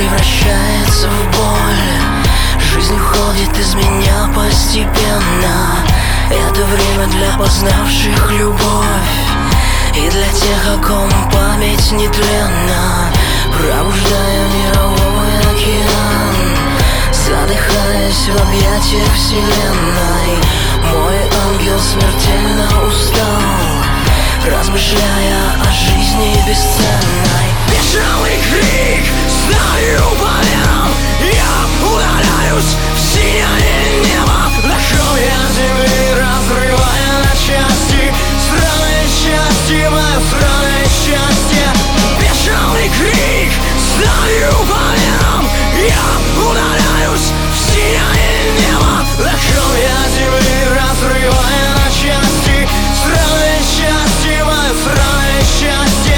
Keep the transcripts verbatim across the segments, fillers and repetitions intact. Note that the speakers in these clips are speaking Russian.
превращается в боль. Жизнь уходит из меня постепенно. Это время для познавших любовь и для тех, о ком память нетленна, пробуждая мировой океан, задыхаясь в объятиях вселенной. Мой ангел смертельно устал, размышляя о жизни бесценной. Бешеный крик, знаю по венам, я удаляюсь в синее небо. Дошел я земли, разрывая на части странное счастье, мое странное счастье. Бешеный крик, знаю по венам, я удаляюсь в синее небо. Дошел я земли, разрывая на части странное счастье, мое странное счастье.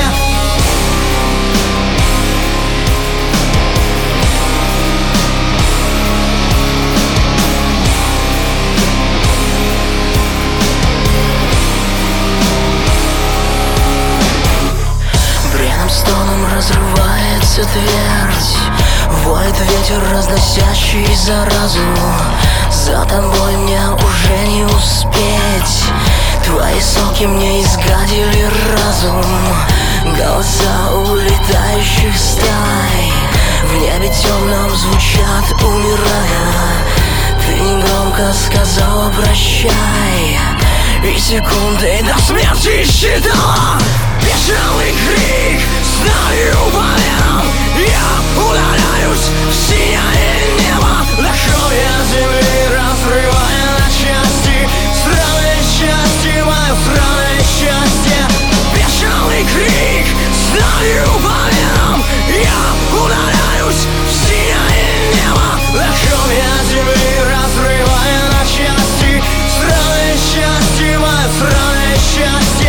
Стоном разрывается твердь, воет ветер, разносящий заразу. За тобой мне уже не успеть, твои соки мне изгадили разум. Голоса улетающих стай в небе темном звучат, умирая. Ты негромко сказала прощай, и секунды до смерти считала. Бешеный крик, знаю по венам, я удаляюсь в синее небо. Дошел я земли, разрывая на части странное счастье, мое странное счастье. Бешеный крик, знаю по венам, я удаляюсь в синее небо. Дошел я земли, разрывая на части странное счастье, мое странное счастье.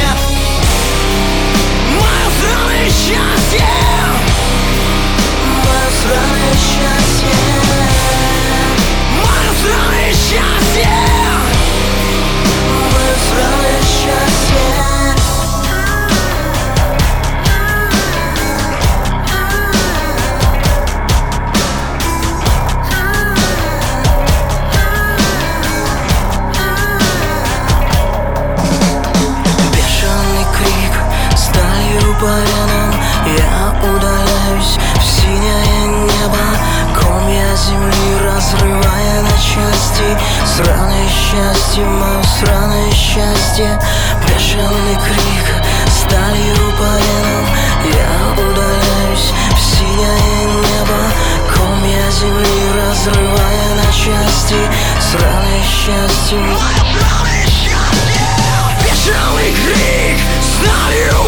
Мое странное счастье, мое странное счастье, мое странное счастье, мое странное счастье. Бешеный крик, сталью по венам, я удаляюсь в синее небо. Комья земли, разрывая на части сраное счастье, мое сраное счастье. Бешеный крик, сталью по венам, я удаляюсь в синее небо. Комья земли, разрывая на части сраное счастье, мое сраное счастье. Бешеный крик, сталью